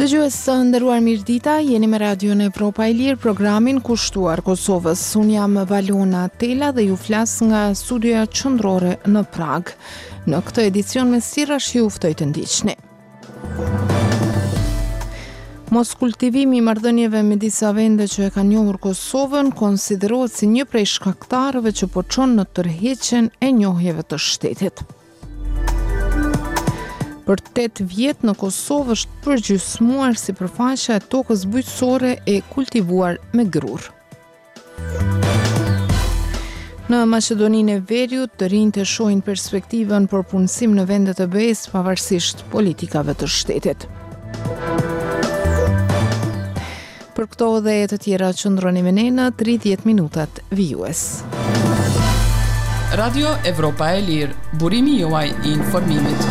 Dëgjues të nderuar mirëdita, jeni me Radion Evropa e Lirë, programin kushtuar Kosovës. Unë jam Valona Tela dhe ju flas nga studioja qendrore në Prag. Në këtë edicion me sirash ju ftoj të ndiqni. Mos kultivimi i marrëdhënieve me disa vende që e kanë njohur Kosovën konsiderohet si një prej shkaktarëve që po çon në tërheqjen e njohjeve të shtetit. Për 8 vjet në Kosovë është përgjysmuar sipërfaqja e tokës bujqësore e kultivuar me grur. Në Maqedoninë e Veriut, të rinjtë shohin perspektivën për punësim në vendet e BE-s pavarësisht politikave të shtetit. Për këto dhe të tjera qëndroni me ne në 30 minutat vijues. Radio Evropa e Lirë, burimi juaj i informimit.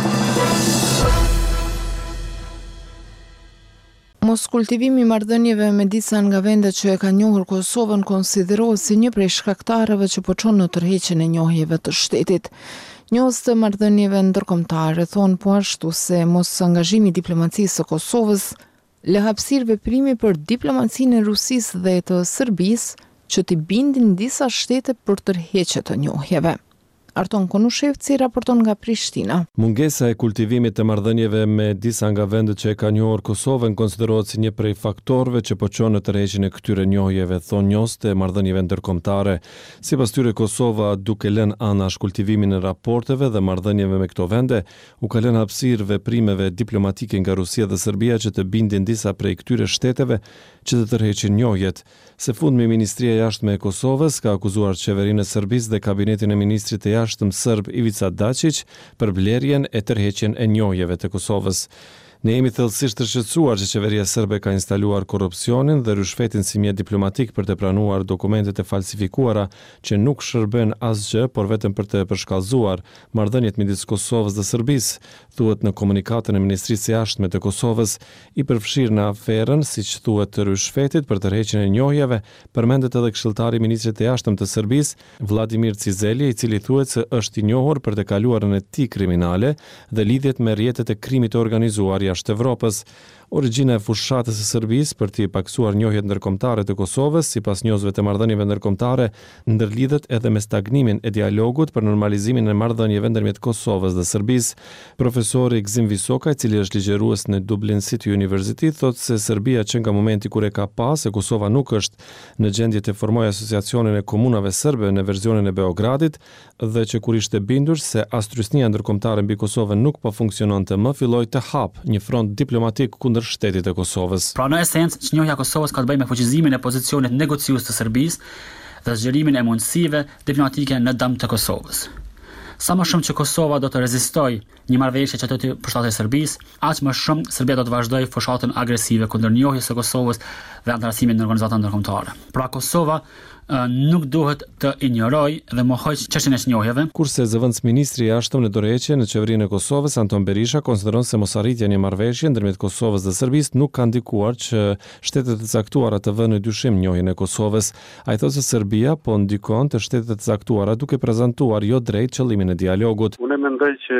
Mos kultivimi i marrëdhënieve me disa nga vendet që e kanë njohur Kosovën konsiderohet si një prej shkaktarëve që po çon në tërheqjen e njohjeve të shtetit. Njohës të marrëdhënieve ndërkombëtare thonë po ashtu se mos angazhimi i diplomacisë së Kosovës lë hapësirë veprimi për diplomacinë e Rusisë dhe të Serbisë që t'i bindin disa shtete për tërheqje të njohjeve. Arton Konushevci raporton nga Prishtina. Mungesa e kultivimit të marrëdhënieve me disa nga vendet që e kanë njohur Kosovën konsiderohet si një prej faktorëve që po çon në tërheqjen e këtyre njohjeve, thonë njohës të marrëdhënieve ndërkombëtare. Sipas tyre, Kosova, duke lënë anash kultivimin e raporteve dhe marrëdhënieve me këto vende, u ka lënë hapësirë veprimeve diplomatike nga Rusia dhe Serbia që të bindin disa prej këtyre shteteve që të tërheqin njohjet. Së fundmi, Ministria e Jashtme e Kosovës ka akuzuar qeverinë e Serbisë dhe kabinetin e ministrit të jashtëm serb Ivica Dačić për blerjen e tërheqjen e njohjeve të Kosovës. Ne jemi thellësisht të shqetësuar që qeveria serbe ka instaluar korrupsionin dhe rishfetin si mjet diplomatik për të pranuar dokumentet e falsifikuara që nuk shërben asgjë, por vetëm për të përshkallëzuar marrëdhëniet midis Kosovës dhe Serbisë, thuhet në komunikatën e Ministrisë së Jashtme të Kosovës, i përfshirë në aferën, siç thuhet, të rishfetit për tërheqjen e njohjeve, përmendet edhe këshilltari i Ministrit të Jashtëm të Serbisë, Vladimir Cizeli, i cili thuhet se është i njohur për të kaluarën e tij kriminale dhe lidhjet me rrjetet e krimit të organizuar jashtë Evropës. Origjina e fushatës së Serbisë për t'i paksuar njohjet ndërkombëtare të Kosovës, sipas njohësve të marrëdhënieve ndërkombëtare, ndërlidhet edhe me stagnimin e dialogut për normalizimin e marrëdhënieve ndërmjet Kosovës dhe Serbisë. Profesori Gzim Visoka, i cili është ligjërues në Dublin City University, thotë se Serbia që nga momenti kur e ka pasë se Kosova nuk është në gjendje të formojë asociacionin e komunave serbe në versionin e Beogradit dhe që kur ishte bindur se as trysnia ndërkombëtare mbi Kosovën nuk po funksiononte më, filloi të hapë një front diplomatik kundër shtetit e Kosovës. Pra në esencë, çnjohja e Kosovës ka të bëjë me fuqizimin e pozicionit negociues të Serbisë dhe zgjerimin e mundësive diplomatike në dëm të Kosovës. Sa më shumë që Kosova do të rezistojë një marrëveshje që të përshtatet Serbisë, aq më shumë Serbia do të vazhdojë fushatën agresive kundër njohjes së Kosovës dhe antarësimit në organizata ndërkombëtare. Pra Kosova nuk duhet të injorojë dhe mohoj çështjen e njohjeve. Kurse zëvendësministri i jashtëm në dorëheqje në qeverinë e Kosovës, Anton Berisha, konsideron se mosarritja e një marrëveshje ndërmjet Kosovës dhe Serbisë nuk ka ndikuar që shtetet e caktuara të vënë në dyshim njohjen e Kosovës. Ai thotë se Serbia po ndikon të shtetet e caktuara duke prezantuar jo drejt qëllimin e dialogut. Unë mendoj që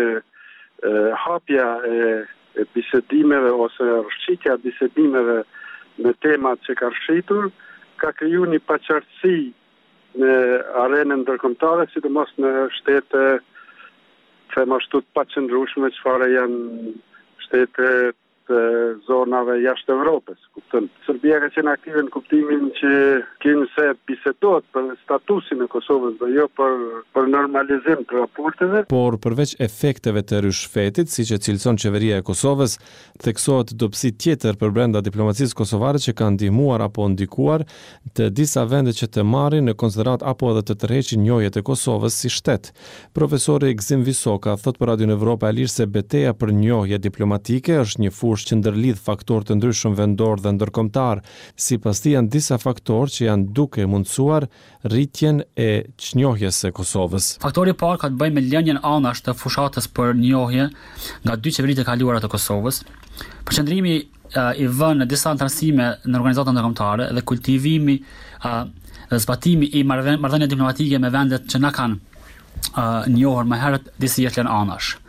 hapja e bisedimeve ose rrshqitja e bisedimeve në temat që ka rrshitur ka kriju një paqartësi në arenën ndërkombëtare, sidomos në shtete them ashtu të paqëndrueshme, çfarë janë shtete të zonave jashtë Evropës. Kupton? Serbia ka qenë aktive në kuptimin që kemi se bisedohet për statusin e Kosovës dhe jo për normalizim të raporteve. Por përveç efekteve të rishfetit, siç e cilëson qeveria e Kosovës, theksohet dobësi tjetër për brenda diplomacisë kosovare që kanë ndihmuar apo ndikuar të disa vende që të marrin në konsiderat apo edhe të tërheqin njohjet e Kosovës si shtet. Profesori Gzim Visoka thot për Radion Evropa e Lirë se betejë për njohje diplomatike është një fushë që ndërlidh faktorë të ndryshëm vendor dhe ndërkombëtar. Sipas tij janë disa faktorë që janë duke mundsuar rritjen e çnjohjes së Kosovës. Faktori i parë ka të bëjë me lënien anash të fushatës për njohje nga dy qeveritë e kaluara të Kosovës. Përqendrimi i vënë në disa antarësime në organizata ndërkombëtare dhe kultivimi dhe zbatimi i marrëdhënieve diplomatike me vendet që na kanë njohur më herët disi jetë anash.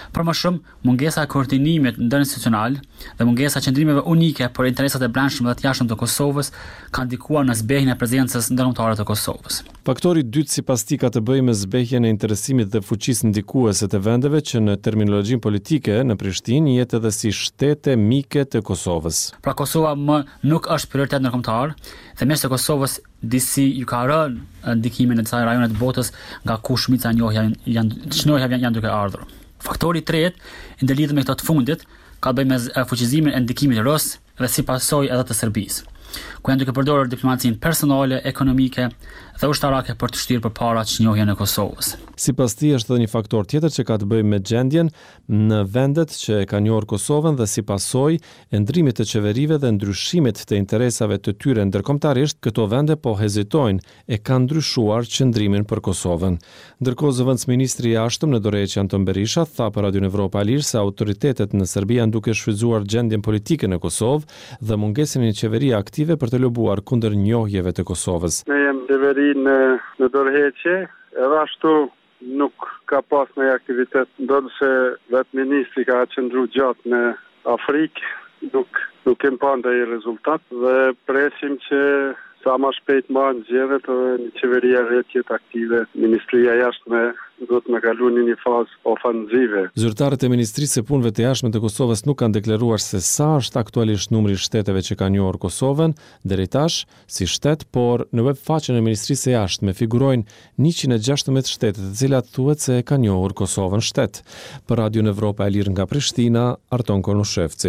Për më shumë, mungesa e koordinimit ndërinstitucional dhe mungesa e qëndrimeve unike për interesat e brendshme dhe të jashtëm të Kosovës kanë ndikuar në zbehjen e prezencës ndërkombëtare të Kosovës. Faktori i dytë sipas tij ka të bëjë me zbehjen e interesimit dhe fuqisë ndikuese të vendeve që në terminologjinë politike në Prishtinë jetë edhe si shtete mike të Kosovës. Pra Kosova më nuk është prioritet ndërkombëtar dhe mes të Kosovës disi ju ka rënë ndikimin e disa rajone të botës nga ku shumica janë duke ardhur. Faktori i tretë, i ndërlidhur me këto të fundit, ka të bëjë me fuqizimin e ndikimit rus dhe si pasojë edhe të Serbisë, ku janë duke përdorur diplomacinë personale, ekonomike dhe ushtarake për të shtyrë përpara çnjohjen e Kosovës. Sipas tij është edhe një faktor tjetër që ka të bëjë me gjendjen në vendet që e kanë njohur Kosovën dhe si pasojë e ndrimit të qeverive dhe ndryshimit të interesave të tyre ndërkombëtarisht, këto vende po hezitojnë e kanë ndryshuar qëndrimin për Kosovën. Ndërkohë zëvendësministri i jashtëm në dorëheqje Anton Berisha tha për Radio Evropa e Lirë se autoritetet në Serbi janë duke shfrytzuar gjendjen politike në Kosovë dhe mungesën e një qeverie aktive për të lobuar kundër njohjeve të Kosovës. Ne jemi qeveri në dorëheqje, edhe ashtu nuk ka pas në aktivitet, ndonëse vetë ministri ka qëndru gjatë në Afrikë, nuk kem pa ndaj rezultat dhe presim që sa më shpejt marrë zgjedhjet dhe një qeveria rretjet aktive, Ministria e Jashtme do të më kalu në një fazë ofanzive. Zyrtarët e Ministrisë së Punëve të Jashtme të Kosovës nuk kanë deklaruar se sa është aktualisht numri i shteteve që kanë njohur Kosovën deri tash si shtet, por në webfaqen e Ministrisë së Jashtme figurojnë 116 shtete, të cilat thuhet se e kanë njohur Kosovën shtet. Për Radio Evropa e Lirë nga Prishtina, Arton Konushevci.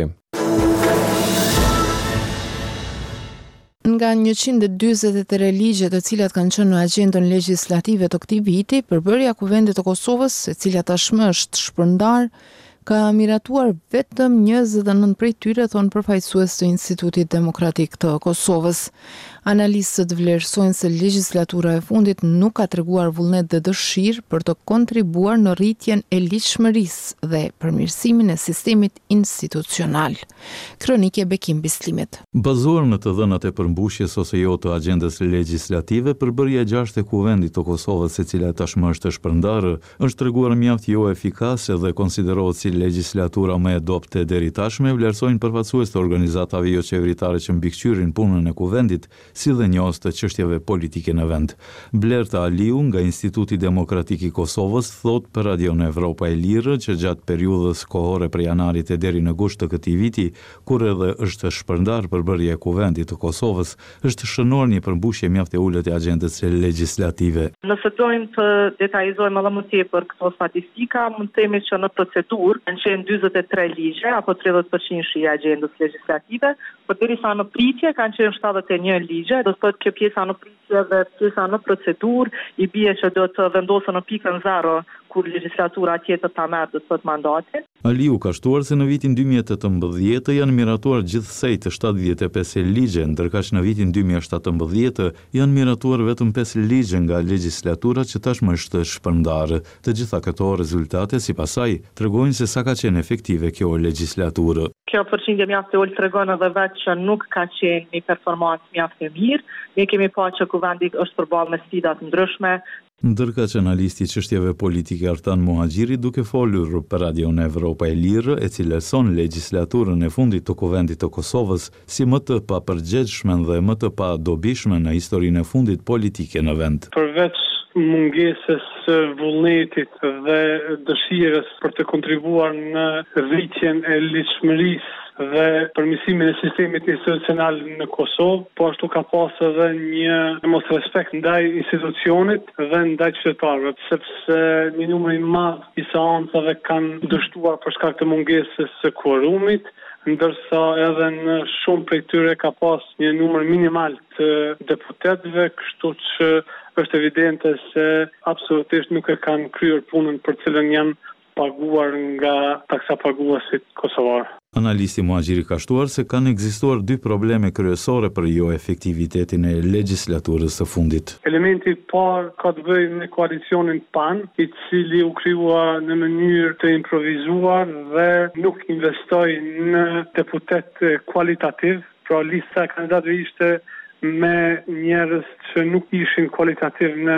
Nga 143 ligje të cilat kanë qenë në agjendën legjislative të këtij viti, përbërja e Kuvendit të Kosovës, e cila tashmë është shpërndar, ka miratuar vetëm 29 prej tyre, thonë përfaqësues të Institutit Demokratik të Kosovës. Analistët vlerësojnë se legjislatura e fundit nuk ka treguar vullnet dhe dëshirë për të kontribuar në rritjen e ligjshmërisë dhe përmirësimin e sistemit institucional. Kronike Bekim Bislimit. Bazuar në të dhënat e përmbushjes ose jo të agjendës legjislative, përbërja e 6 e Kuvendit të Kosovës, e cila tashmë është shpërndarë, është treguar mjaft jo efikase dhe konsiderohet si legjislatura më e dobët deri tashmë, vlerësojnë përfaqësues të organizatave jo qeveritare që mbikëqyrin punën e Kuvendit, si dhe njohës të çështjeve politike në vend. Blerta Aliu nga Instituti Demokratik i Kosovës thot për Radio Evropa e Lirë që gjatë periudhës kohore prej janarit e deri në gusht të këtij viti, kur edhe është shpërndar përbërja e Kuvendit të Kosovës, është shënuar një përmbushje mjaft e ulët e agjendës legjislative. Nëse dojmë të detajizojmë edhe më tepër këto statistika, mund të themi që në procedurë kanë qenë 43 ligje apo 30% i agjendës legjislative, por derisa në pritje kanë qenë 71 ligje. Do të thotë që pjesa në pritje dhe pjesa në procedurë i bie që do të vendosen në pikën 0 kur legjislatura tjetër ta merr do të thotë mandatin. Aliu ka shtuar se në vitin 2018 janë miratuar gjithsej të 75 ligje, ndërka që në vitin 2017 janë miratuar vetëm 5 ligje nga legjislatura që tashmë është shpërndarë. Të gjitha këto rezultate sipas saj tregojnë se sa ka qenë efektive kjo legjislaturë. Kjo përqindje mjaft e ulë tregon edhe vetë që nuk ka qenë një performancë mjaft e mirë. Ne kemi pa që Kuvendi është përballë me sfida të ndryshme. Ndërka që analisti çështjeve politike Artan Muhaxhiri duke folur për Radio Evropa e Lirë, e cilëson legjislaturën e fundit të Kuvendit të Kosovës si më të papërgjegjshme dhe më të padobishme në historinë e fundit politike në vend. Përveç mungesës vullnetit dhe dëshirës për të kontribuar në rritjen e ligjshmërisë dhe përmirësimin e sistemit institucional në Kosovë, po ashtu ka pas edhe një mos respekt ndaj institucionit dhe ndaj qytetarëve, sepse një numër i madh i seancave kanë dështuar për shkak të mungesës së kvorumit, ndërsa edhe në shumë prej tyre ka pas një numër minimal të deputetëve, kështu që është evidente se absolutisht nuk e kanë kryer punën për cilën janë paguar nga taksapaguesit kosovar. Analisti Muhaxhiri ka shtuar se kanë ekzistuar 2 probleme kryesore për jo efektivitetin e legjislaturës së fundit. Elementi i parë ka të bëjë me koalicionin PAN, i cili u krijua në mënyrë të improvizuar dhe nuk investoi në deputet kualitativ, pra lista e kandidatëve ishte me njerëz që nuk ishin kualitativ në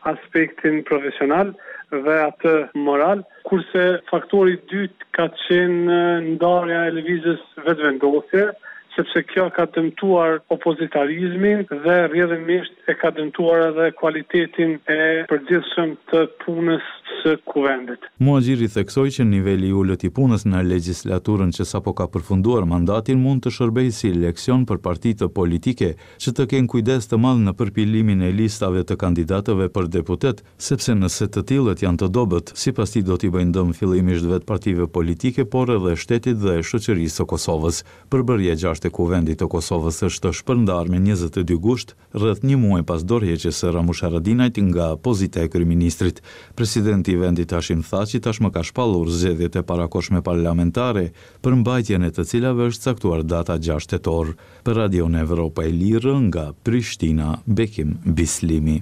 aspektin profesional dhe atë moral, kurse faktori i dytë ka qenë ndarja e lëvizjes vetvendosje, sepse kjo ka dëmtuar opozitarizmin dhe rrjedhimisht e ka dëmtuar edhe cilëtetin e përgjithshëm të punës së kuvendit. Muhaxhiri theksoi që niveli i ulët i punës në legjislaturën që sapo ka përfunduar mandatin mund të shërbejë si leksion për partitë politike që të kenë kujdes të madh në përpilimin e listave të kandidatëve për deputet, sepse nëse të tillët janë të dobët, sipas tij do t'i bëjnë dëm fillimisht vetë partive politike, por edhe shtetit dhe shoqërisë së Kosovës. Përbërja 6 e kuvendit të Kosovës është shpërndar me 22 gusht, rreth një muaj pas dorëheqjes së Ramush Haradinajt nga pozita e kryeministrit. Presidenti i vendit Hashim Thaçi tashmë ka shpallur zgjedhjet e parakohshme parlamentare, për mbajtjen e të cilave është caktuar data 6 tetor. Për Radion Evropa e Lirë nga Prishtina, Bekim Bislimi.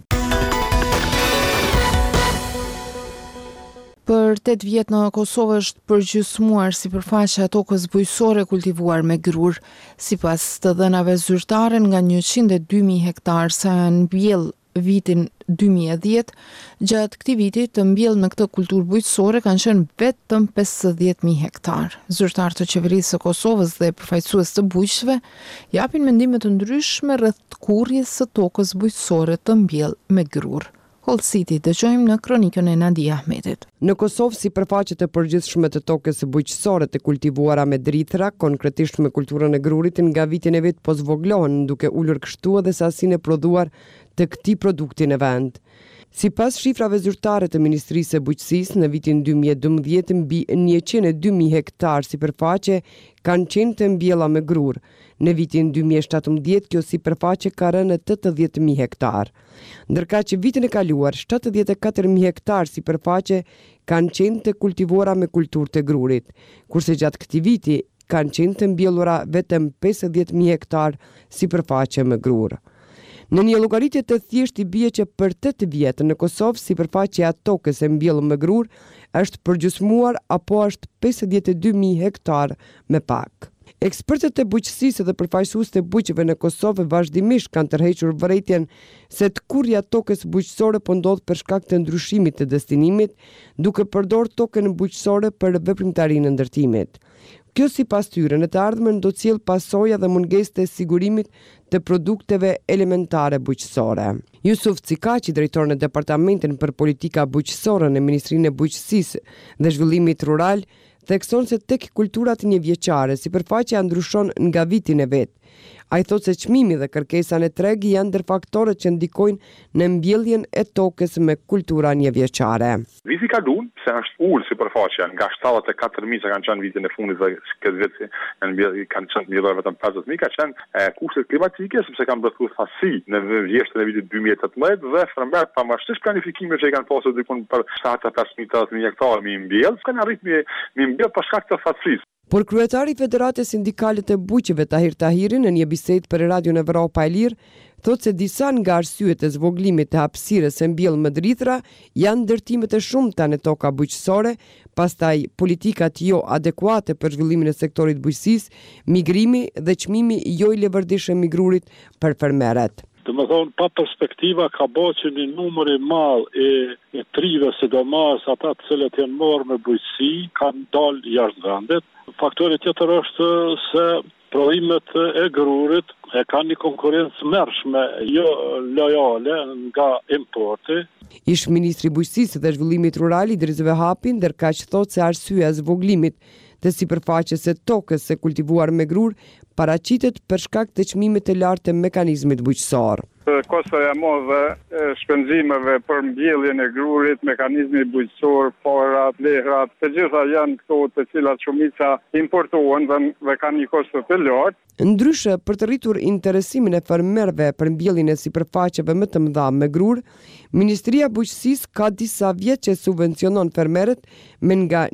Për 8 vjet në Kosovë është përgjysmuar sipërfaqja e tokës bujqësore kultivuar me grur. Sipas të dhënave zyrtare, nga 102.000 hektar sa janë mbjell vitin 2010, gjatë këtij viti të mbjell me këtë kulturë bujqësore kanë qenë vetëm 50.000 hektar. Zyrtarët të qeverisë së Kosovës dhe përfaqësues të bujqësve japin mendime të ndryshme rreth kurrjes së tokës bujqësore të mbjell me grur. Hollësiti dëgjojmë në kronikën e Nadia Ahmetit. Në Kosovë, sipërfaqet e përgjithshme të tokës bujqësore të kultivuara me drithra, konkretisht me kulturën e grurit, nga vitin e vet po zvoglohen, duke ulur kështu edhe sasinë e prodhuar të këtij produkti në vend. Sipas shifrave zyrtare të Ministrisë së Bujqësisë, në vitin 2012 mbi 102.000 hektar sipërfaqe kanë qenë të mbjella me grur. Në vitin 2017 kjo sipërfaqe ka rënë 80.000 hektar. Ndërka që vitin e kaluar 74.000 hektar sipërfaqe kanë qenë të kultivuara me kulturë të grurit, kurse gjatë këtij viti kanë qenë të mbjellura vetëm 50.000 hektar sipërfaqe me grur. Në një llogaritje të thjeshtë i bie që për 8 vjet në Kosovë sipërfaqja e tokës e mbjellur me grur është përgjysmuar apo është 52.000 hektar me pak. Ekspertët e bujqësisë dhe përfaqësuesit e bujqeve në Kosovë vazhdimisht kanë tërhequr vërejtjen se të kurrja e tokës bujqësore po ndodh për shkak të ndryshimit të destinimit, duke përdorur tokën bujqësore për veprimtarinë e ndërtimit. Kjo sipas tyre në të ardhmen do të sjellë pasoja dhe mungesë të sigurimit të produkteve elementare bujqësore. Jusuf Cikaçi, drejtor në Departamentin për Politika Bujqësore në Ministrinë e Bujqësisë dhe Zhvillimit Rural, thekson se tek kulturat njëvjeçare sipërfaqja ndryshon nga vitin e vet. Ai thotë se çmimi dhe kërkesa në treg janë ndër faktorët që ndikojnë në mbjelljen e tokës me kultura njëvjeçare. Viti ka kaluar, se është ulur sipërfaqja nga 74.000 që kanë qenë vitin e fundit dhe këtë vit kanë qenë mbjellur vetëm 50.000, ka qenë kushtet klimatike, sepse kanë bërthur thasi në vjeshtën e vitit 2018 dhe frembet pavarësisht planifikimeve që kanë pasur dikon për 75.000 hektar me mbjell, kanë arritur me mbjell për shkak të thasisë. Por kryetari i Federatës Sindikale të Bujqeve Tahir Tahiri në një bisedë për Radion Evropa e Lirë thotë se disa nga arsyet e zvoglimit të hapësirës së mbjellë me drithra janë ndërtimet e shumta në toka bujqësore, pastaj politikat jo adekuate për zhvillimin e sektorit bujqësisë, migrimi dhe çmimi jo i levërdishëm i grurit për fermerët. Domethënë, pa perspektiva ka bërë që një numër i madh e trive, sidomos ata të cilët janë marrë me bujqësi, kanë dalë jashtë vendit. Faktori tjetër është se prodhimet e grurit e kanë një konkurrencë mërshme, jo lojale nga importi. Ish ministri i Bujqësisë dhe Zhvillimit Rural Idris Vehapi ndërkaq thotë se arsyeja e zvoglimit të sipërfaqes së tokës së kultivuar me grur paraqitet për shkak të çmimit të lartë të mekanizmit bujqësor. Kosta e madhe e shpenzimeve për mbjelljen e grurit, mekanizmi bujqësor, parat, lehrat, të gjitha janë këto të cilat shumica importohen dhe kanë një kosto të lartë. Ndryshe, për të rritur interesimin e fermerëve për mbjelljen e sipërfaqeve më të mëdha me grur, Ministria e Bujqësisë ka disa vjet që subvencionon fermerët me nga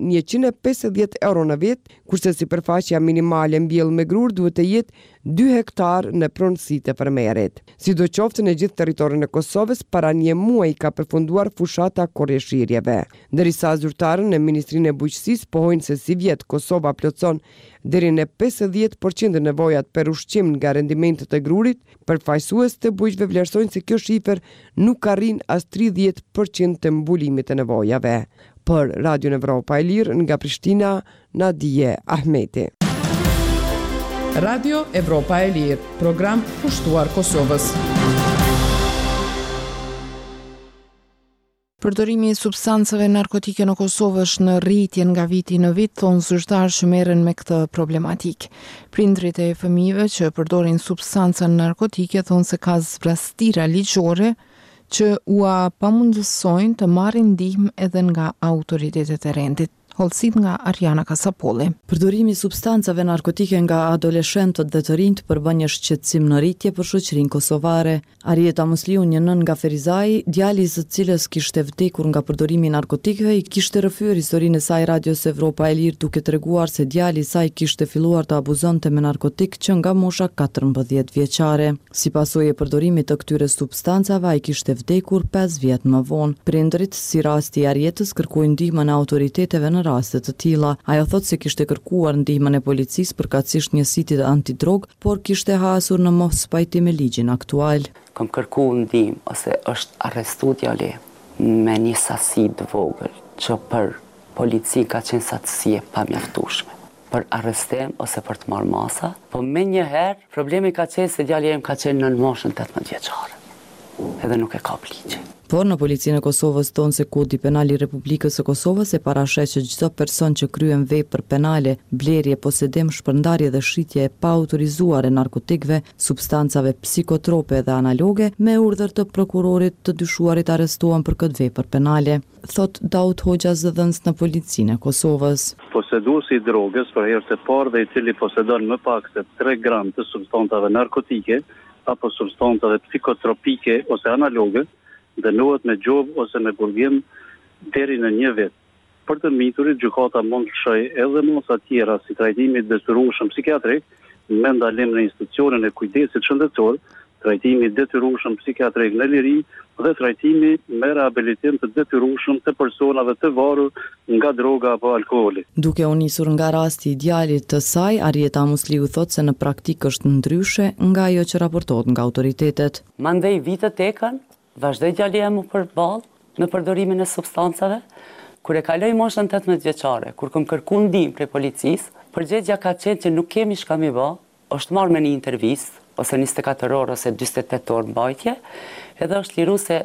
150 euro në vit, kurse sipërfaqja minimale mbjellë me grur duhet të jetë 2 hektar në pronësitë e fermerit. Sidoqoftë në gjithë territorin e Kosovës, para një muaji ka përfunduar fushata korreshirjeve. Ndërsa zyrtarët në Ministrinë e Bujqësisë pohojnë se si vjet Kosova plotson deri në 50% nevojë nevojat për ushqim nga rendimentet e grurit, përfaqësues të bujqve vlerësojnë se kjo shifër nuk arrin as 30% të mbulimit të nevojave. Për Radio Evropa e Lirë nga Prishtina, Nadije Ahmeti. Radio Evropa e Lirë, program pushtuar Kosovës. Përdorimi i substancave narkotike në Kosovë është në rritje nga viti në vit, thonë zyrtarë që merren me këtë problematik. Prindrit e fëmijëve që përdorin substanca narkotike thonë se ka zbrastira ligjore që ua pamundësojnë të marrin ndihmë edhe nga autoritetet e rendit. Hollësit nga Ariana Kasapolli. Përdorimi i substancave narkotike nga adoleshentët dhe të rinjt përbën një shqetësim në rritje për shoqërinë kosovare. Arieta Musliu, një nën nga Ferizaj, djali i së cilës kishte vdekur nga përdorimi i narkotikëve, i kishte rrëfyer historinë e saj Radios Evropa e Lirë duke treguar se djali i saj kishte filluar të abuzonte me narkotik që nga mosha 14 vjeçare. Si pasojë e përdorimit të këtyre substancave, ai kishte vdekur 5 vjet më vonë. Prindërit, si rasti i Arietës, kërkojnë ndihmën e autoriteteve në raste të tilla. Ajo thotë se kishte kërkuar ndihmën e policisë përkatësisht një siti antidrog, por kishte hasur në mos pajtim me ligjin aktual. Kam kërkuar ndihmë ose është arrestu djali me një sasi të vogël që për polici ka qenë satësi e pamjaftueshme për arrestim ose për të marrë masa, po me njëherë problemi ka qenë se djali im ka qenë në moshën 18 vjeçare. Edhe nuk e ka ligjin. Por në policinë e Kosovës tonë se kodi penal i Republikës së Kosovës e parashet që çdo person që kryen vepër penale, blerje, posedim, shpërndarje dhe shitje e pa autorizuar e narkotikëve, substancave psikotrope dhe analoge, me urdhër të prokurorit të dyshuarit arrestuan për këtë vepër penale, thot Daud Hoxha, zëdhënës në policinë e Kosovës. Poseduesi i drogës për herë të parë dhe i cili posedon më pak se 3 gram të substancave narkotike apo substancave psikotropike ose analoge, dënohet me gjobë ose me burgim deri në 1 vit. Për të miturit, gjykata mund të lëshojë edhe mosa tjera si trajtimi i detyrueshëm psikiatrik me ndalim në institucionin e kujdesit shëndetësor, trajtimi i detyrueshëm psikiatrik në liri dhe trajtimi me rehabilitim të detyrueshëm të personave të varur nga droga apo alkooli. Duke u nisur nga rasti i djalit të saj, Arieta Musliu thotë se në praktikë është ndryshe nga ajo që raportohet nga autoritetet. Mandej vitet ekën, vazhdoi djali im përballë me përdorimin e substancave. Kur e kaloi moshën 18 vjeçare, kur kam kërkuar ndihmë prej policisë, përgjigjja ka qenë që nuk kemi çka më bë, është marrë me një intervistë ose 24 orë ose 48 orë mbajtje, edhe është liru se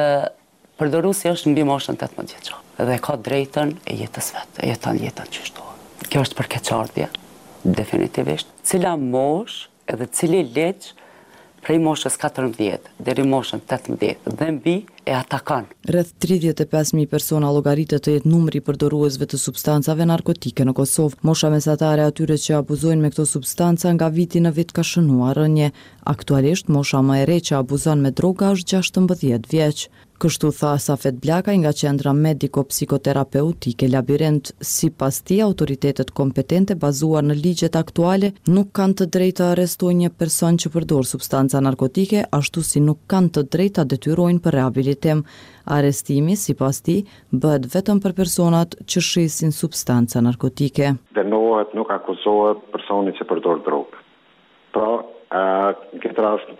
përdoruesi është mbi moshën 18 vjeçare. Edhe ka drejtën e jetës vet, e jeton jetën çështo. Kjo është për keqardhje, definitivisht. Cila moshë edhe cili ligj prej moshës 14 deri moshën 18 dhe mbi e atakan. Rreth 35.000 persona llogaritet të jetë numri i përdoruesve të substancave narkotike në Kosovë. Mosha mesatare atyre që abuzojnë me këto substanca nga viti në vit ka shënuar rënje. Aktualisht mosha më e re që abuzon me droga është 16 vjeç. Kështu tha Safet Blakaj nga Qendra Mediko-Psikoterapeutike Labirint. Sipas tij, autoritetet kompetente bazuar në ligjet aktuale nuk kanë të drejtë të arrestojnë një person që përdor substanca narkotike, ashtu si nuk kanë të drejtë ta detyrojnë për rehabilitim. Arrestimi, sipas tij, bëhet vetëm për personat që shesin substanca narkotike. Dënohet, nuk akuzohet personi që përdor drogë. Pra, në këtë rast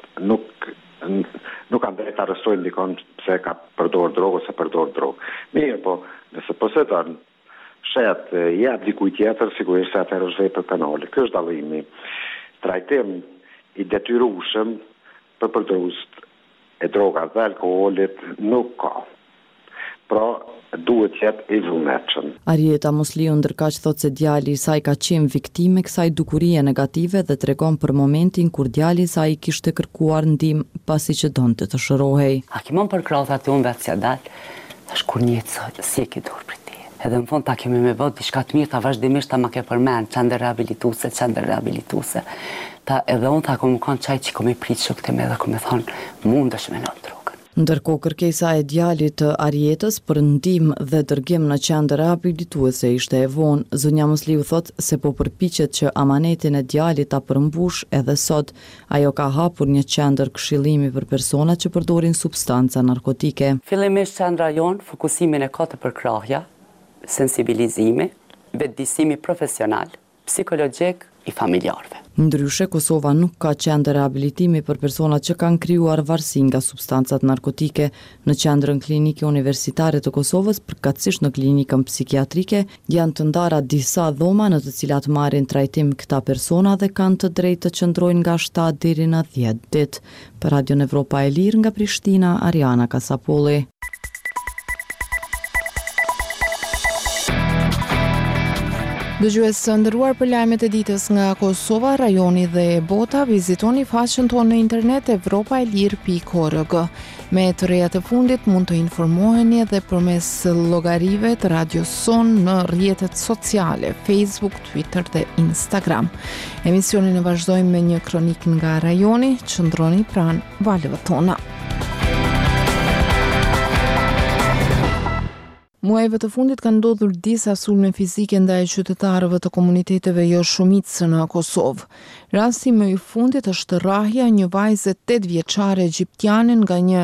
nuk kanë drejtë të arrestojnë dikon pse ka përdor drogë ose përdor drogë. Mirë, po, nëse posedon shet jep dikujt tjetër, sigurisht se atëherë është vepër penale. Ky është dallimi. Trajtim i detyrueshëm për përdorues e drogas dhe alkoolit nuk ka. Pra, duhet jetë i vullnetshëm. Arieta Musliu ndërkaq thotë se djali i saj ka qenë viktimë e kësaj dukurie negative dhe tregon për momentin kur djali i saj kishte kërkuar ndihmë pasi që donte të shërohej. A kimon për krahët aty unë vetë dal, tash kur njëtë si e ke dorë për ti. Edhe në fund ta kemi me bot diçka të mirë, ta vazhdimisht ta ma ke përmend, qendër rehabilituese. Ta edhe unë ta kom kanë çaj që kom i prit shokët me edhe kom e thonë mundesh me në drogën. Ndërkohë kërkesa e djalit të Arietës për ndihmë dhe dërgim në qendër rehabilituese ishte e vonë. Zonja Musliu thotë se po përpiqet që amanetin e djalit ta përmbush edhe sot. Ajo ka hapur një qendër këshillimi për personat që përdorin substanca narkotike. Fillimisht qendra jon fokusimin e ka të përkrahja, sensibilizimi, vetëdijsimi profesional, psikologjik i familjarëve. Ndryshe, Kosova nuk ka qendër rehabilitimi për personat që kanë krijuar varësi nga substancat narkotike. Në qendrën klinike universitare të Kosovës, përkatësisht në klinikën psikiatrike, janë të ndara disa dhoma në të cilat marrin trajtim këta persona dhe kanë të drejtë të qëndrojnë nga 7 deri në 10 ditë. Për Radion Evropa e Lirë nga Prishtina, Ariana Kasapolli. Dëgjues së nderuar, për lajmet e ditës nga Kosova, rajoni dhe bota, vizitoni faqen tonë në internet evropaelir.org. Me të rejat e fundit mund të informoheni edhe përmes llogarive të Radios Son në rrjetet sociale, Facebook, Twitter dhe Instagram. Emisionin e vazhdojmë me një kronik nga rajoni, qëndroni pranë valëve tona. Muajve të fundit kanë ndodhur disa sulme fizike ndaj qytetarëve të komuniteteve jo shumicë në Kosovë. Rasti më i fundit është rrahja një vajze 8 vjeçare egjiptiane nga një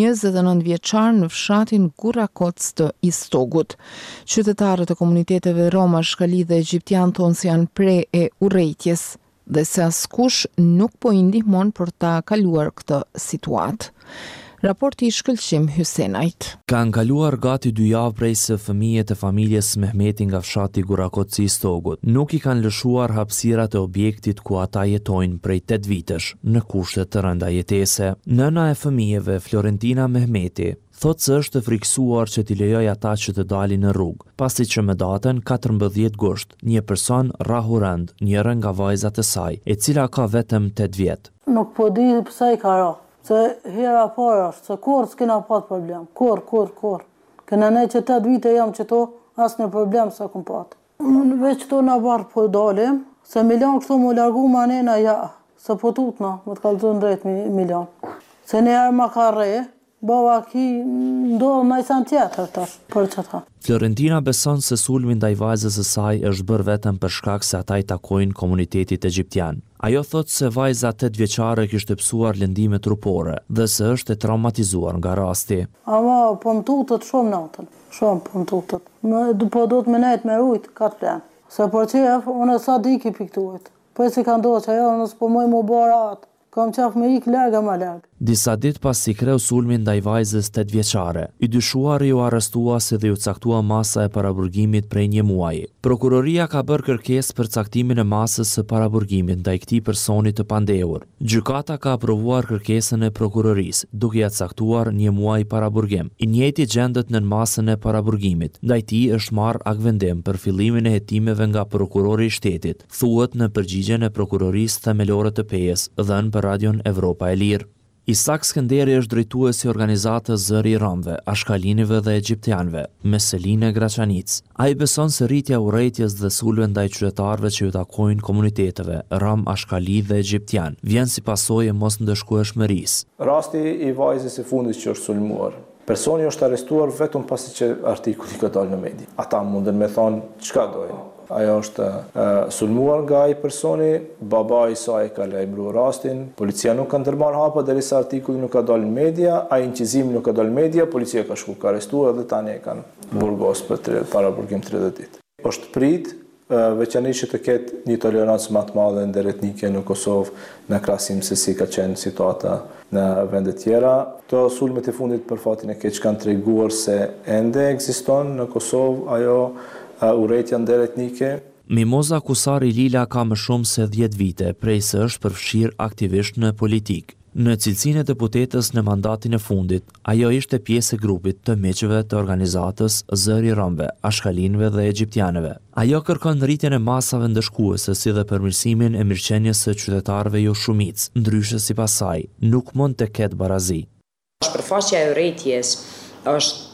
29 vjeçar në fshatin Gurakoc të Istogut. Qytetarët e komuniteteve Roma, Shkali dhe egjiptian thonë se janë pre e urrejtjes dhe se askush nuk po i ndihmon për ta kaluar këtë situatë. Raporti i Shkëlqim Hysenajt. Kanë kaluar gati 2 javë prej se fëmijët e familjes Mehmeti nga fshati Gurakoc i Stogut nuk i kanë lëshuar hapësirat e objektit ku ata jetojnë prej 8 vitesh në kushte të rënda jetese. Nëna e fëmijëve, Florentina Mehmeti, thotë se është friksuar që t'i lejoj ata që të dalin në rrugë, pasi që me datën 14 gusht, një person rahu rënd, njëra nga vajzat e saj, e cila ka vetëm 8 vjet. Nuk po di pse i ka ra. Se hera para është, se kur s'kena pat problem, kur. Këna ne që 8 vite jam që to, asë një problem s'e kum pat. Unë veç to në barë po dalim, se Milion kështu mu largu ma nena ja, se po tutna, më të kalëzën drejt Milion. Se një herë ma ka re, baba ki ndohë ma i san tjetër tash, për që ta. Florentina beson se sulmi ndaj vajzës së saj është bërë vetëm për shkak se ata i takojnë komunitetit egjiptian. Ajo thotë se vajza 8 vjeçare kishte pësuar lëndime trupore dhe se është e traumatizuar nga rasti. Ama po më tutët shumë natën, shumë po më tutët. Po do të më nejtë me rujtë, ka të plenë. Se për qef, unë sa diki piktuajt. Po e si ka ndohë që ajo nësë po moj më bara atë. Kam qaf me ik larga ma larga. Disa dit pas si kreu sulmin ndaj vajzës 8 vjeçare, i dyshuari ju arrestua si dhe ju caktua masa e paraburgimit prej një muaji. Prokuroria ka bërë kërkesë për caktimin e masës së paraburgimit ndaj këtij personi të pandehur. Gjykata ka aprovuar kërkesën e prokurorisë, duke ia caktuar një muaj paraburgim. I njëjti gjendet në masën e paraburgimit. Ndaj tij është marrë akvendim për fillimin e hetimeve nga prokurori i shtetit, thuhet në përgjigjen e prokurorisë themelore të PE-s, dhënë për Radion Evropa e Lirë. Isak Skënderi është drejtuesi i organizatës Zëri i Romëve, Ashkalinive dhe Egjiptianëve, me Seline Graçanic. Ai beson se rritja e urrejtjes dhe sulme ndaj qytetarëve që ju takojnë komuniteteve Rom, Ashkali dhe Egjiptian vjen si pasojë e mosndëshkueshmërisë. Rasti i vajzës së fundit që është sulmuar. Personi është arrestuar vetëm pasi që artikulli ka dalë në media. Ata mundën me thonë çka dojnë. Ajo është sulmuar nga ai personi, baba i saj ka lajmëruar rastin, policia nuk ka ndërmarrë hapa derisa artikulli nuk ka dalë në media, ai inqizimi nuk ka dalë në media, policia ka shku ka arrestuar dhe tani e kanë burgos për paraburgim 30 ditë. Është prit veçanërisht që të ketë një tolerancë më të madhe ndëretnike në Kosovë në krahasim se si ka qenë situata në vende tjera. Këto sulmet e fundit për fatin e keq kanë treguar se ende ekziston në Kosovë ajo urrejtja ndëretnike. Mimoza Kusari Lila ka më shumë se 10 vite prej se është përfshirë aktivisht në politikë. Në cilësinë e deputetës në mandatin e fundit, ajo ishte pjesë e grupit të miqve të organizatës Zëri i Romëve, Ashkalinëve dhe Egjiptianëve. Ajo kërkon rritjen e masave ndëshkuese si dhe përmirësimin e mirëqenies së qytetarëve jo shumicë, ndryshe sipas saj, nuk mund të ketë barazi. Shpërfaqja e urrejtjes është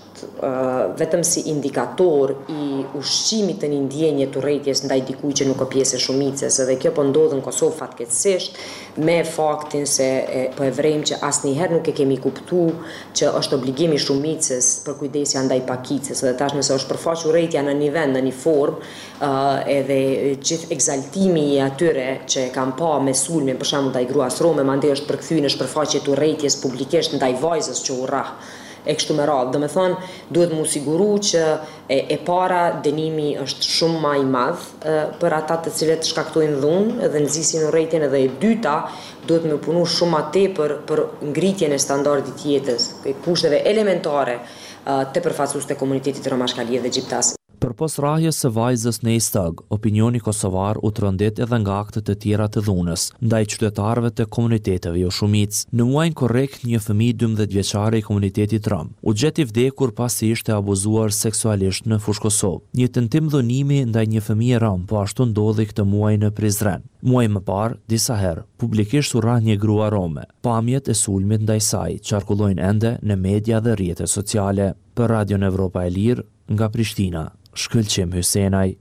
vetëm si indikator i ushqimit të një ndjenje të urrejtjes ndaj dikujt që nuk ka pjesë e shumicës, dhe kjo po ndodh në Kosovë fatkeqësisht me faktin se po e vrejmë që asnjëherë nuk e kemi kuptuar që është obligimi i shumicës për kujdesja ndaj pakicës, dhe tash nëse është përfaqur urrejtja në një vend, në një formë, edhe gjithë egzaltimi i atyre që kanë pa me sulmin, për shembull ndaj gruas rome, mandej është përkthyer në shpërfaqje të urrejtjes publikisht ndaj vajzës që urrah. e kështu me radhë. Do me thonë, duhet mu siguru që e para dënimi është shumë ma i madh për ata të cilët shkaktojnë dhunë dhe nxisin urrejtjen, edhe e dyta duhet me punu shumë ma tepër për ngritjen e standardit jetës, kushteve elementare të përfaqësues të komunitetit romashkalie dhe gjiptas. Për pos rrahjes së vajzës në Istag, opinioni kosovar u trëndet edhe nga aktet e tjera të dhunës, ndaj qytetarëve të komuniteteve jo shumic. Në muajin korrekt, një fëmijë 12 vjeçare i komunitetit rom u gjet i vdekur pasi ishte abuzuar seksualisht në Fushë Kosovë. Një tentim dhunimi ndaj një fëmije rom po ashtu ndodhi këtë muaj në Prizren. Muaj më parë, disa herë, publikisht u rrah një grua rome. Pamjet e sulmit ndaj saj qarkullojnë ende në media dhe rrjetet sociale. Për Radion Evropa e Lirë, nga Prishtina, Shkëlqim Hysenaj.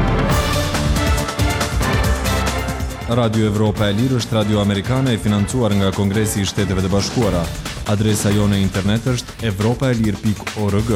Radio Evropa e Lirë është radio amerikane e financuar nga Kongresi i Shteteve të Bashkuara. Adresa jone internet është evropaelir.org.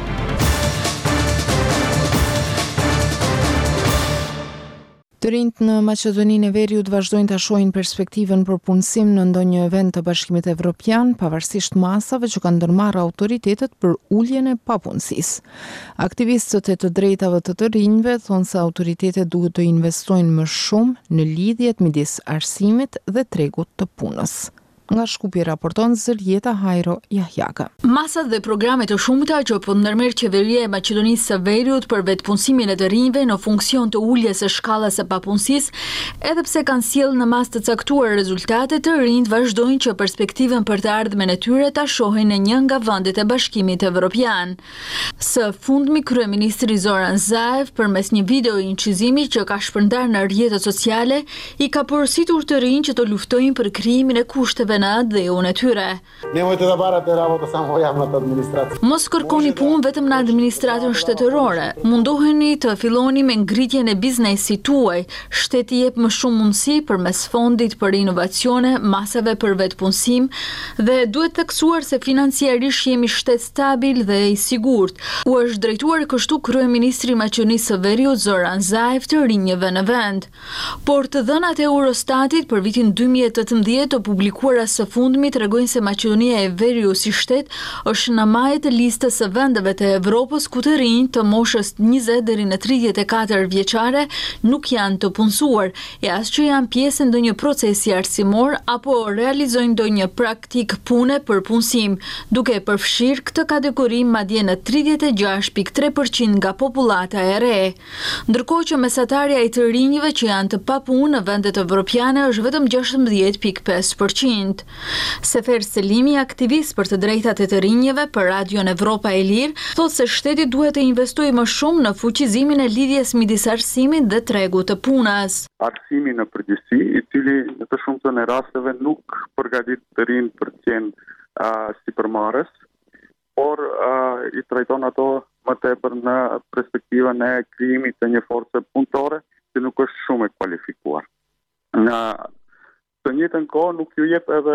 Të rinjt në Maqedoninë e Veriut vazhdojnë të shohin perspektivën për punësim në ndonjë vend të Bashkimit Evropian, pavarësisht masave që kanë ndërmarrë autoritetet për uljen e papunësisë. Aktivistët e të drejtave të rinjve thonë se autoritetet duhet të investojnë më shumë në lidhjet midis arsimit dhe tregut të punës. Nga Shkupi raporton Zëljeta Hajro Jahjaka. Masat dhe programet të shumta që po ndërmerr qeveria e Maqedonisë së Veriut për vetpunësimin e të rinjve në funksion të uljes së shkallës së papunësisë, edhe pse kanë sjellë në mas të caktuar rezultate, të rinjt vazhdojnë që perspektivën për të ardhmen e tyre ta shohin në një nga vendet e Bashkimit Evropian. Së fundmi kryeministri Zoran Zaev përmes një video incizimi që ka shpërndar në rrjetet sociale i ka porositur të rinj që të luftojnë për krijimin e kushteve në adheun e tyre. Mos kërkoni punë vetëm në administratën shtetërore. Mundoheni të filloni me ngritjen e biznesit tuaj. Shteti jep më shumë mundësi përmes fondit për inovacione, masave për vetpunësim dhe duhet theksuar se financiarisht jemi shtet stabil dhe i sigurt. U është drejtuar kështu kryeministri i Maqedonisë së Veriut Zoran Zaev të rinjve në vend. Por të dhënat e Eurostatit për vitin 2018 të publikuara së fundmi tregojnë se Maqedonia e Veriut si shtet është në majë të listës së vendeve të Evropës ku të rinj të moshës 20 deri në 34 vjeçare nuk janë të punësuar, e as që janë pjesë ndonjë procesi arsimor apo realizojnë ndonjë praktik pune për punësim, duke përfshirë këtë kategori madje në 36.3% nga popullata e re. Ndërkohë që mesatarja e të rinjve që janë të papunë në vendet evropiane është vetëm 16.5%. Sefer Selimi, aktivist për të drejtat e të rinjve për Radion Evropa e Lirë, thotë se shteti duhet të investojë më shumë në fuqizimin e lidhjes midis arsimit dhe tregut të punës. Arsimi në përgjithësi, i cili në të shumtën e rasteve nuk përgatit të rinj për të qenë sipërmarrës, por i trajton ato më tepër në perspektivën e krijimit të një force punëtore që nuk është shumë e kualifikuar. Në të njëjtën kohë nuk ju jep edhe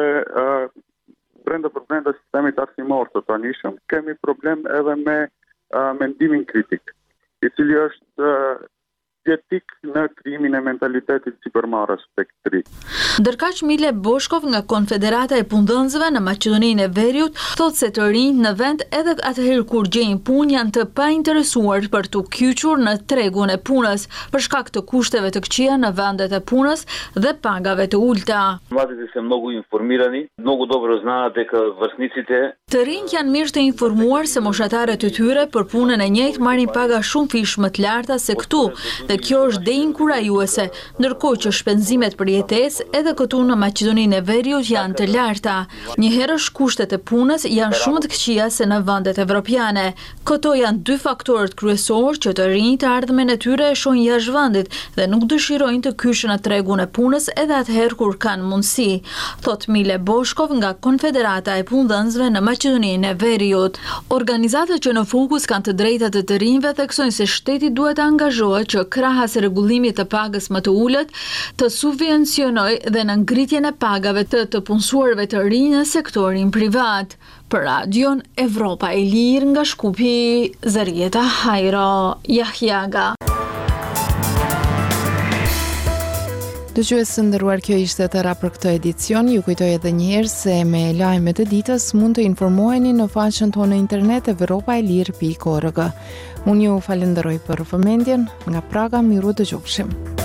brenda sistemit arsimor të tanishëm, kemi problem edhe me mendimin kritik, i cili është jetik në krijimin e mentalitetit sipërmarrës tek tri. Ndërkaq Mile Boshkov nga Konfederata e Punëdhënësve në Maqedoninë e Veriut thotë se të rinjt në vend edhe atëherë kur gjejnë punë janë të painteresuar për të kyçur në tregun e punës për shkak të kushteve të këqija në vendet e punës dhe pagave të ulta. Mladите se mnogo informirani, mnogo dobro знаат дека vršnicите. Të rinjt janë mirë të informuar se moshatarët e tyre për punën e njëjtë marrin paga shumë fish më të larta se këtu. Dhe kjo është deinkurajuese, ndërkohë që shpenzimet për jetesë edhe këtu në Maqedoninë e Veriut janë të larta. Njëherësh kushtet e punës janë shumë të këqija se në vendet evropiane. Këto janë dy faktorët kryesorë që të rinjt të ardhmen e tyre e shohin jashtë vendit dhe nuk dëshirojnë të kyçen në tregun e punës edhe atëherë kur kanë mundësi, thot Mile Boshkov nga Konfederata e Punëdhënësve në Maqedoninë e Veriut. Organizatat që në fokus kanë të drejtat e të rinjve theksojnë se shteti duhet të angazhohet që krahas rregullimit të pagës më të ulët, të subvencionoj dhe në ngritjen e pagave të punësuarve të rinj në sektorin privat. Për Radion Evropa e Lirë nga Shkupi, Zërieta Hajro Jahjaga. Dëgjues të nderuar, kjo ishte tëra për këtë edicion. Ju kujtoj edhe një herë se me lajmet e ditës mund të informoheni në faqen tonë internet evropaelir.org. Unë ju falenderoj për vëmendjen. Nga Praga, miru dëgjofshim.